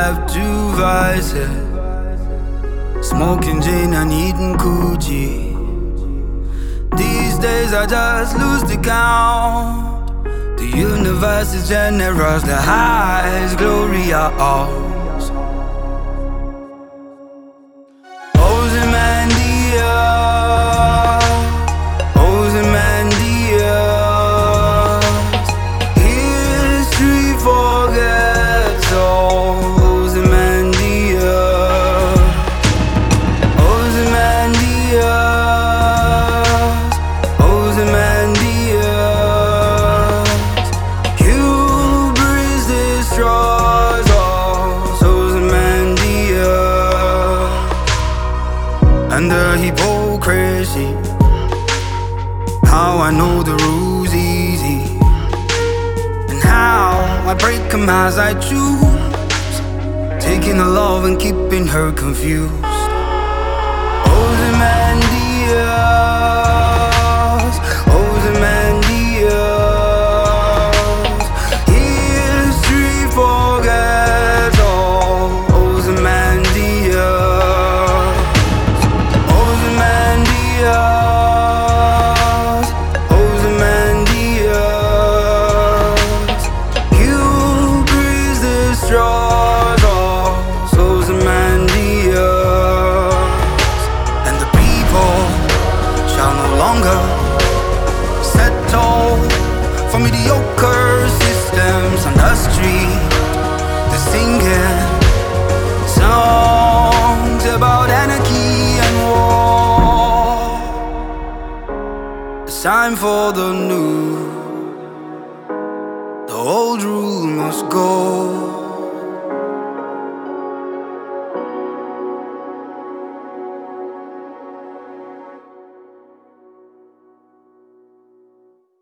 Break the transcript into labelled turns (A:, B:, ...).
A: have two vices, smoking gin and eating coochie. These days I just lose the count. The universe is generous, the highest glory are ours. Ozymandias, history forgets all. And the hypocrisy, how I know the rules easy, and how I break them as I choose, taking the love and keeping her confused. Ozymandias, Ozymandias, history forgets all. Ozymandias, Ozymandias, hubris destroys all. Ozymandias, and the people shall no longer settle for mediocre systems on the street. They're singing songs about anarchy and war. It's time for the new. The old rule must go.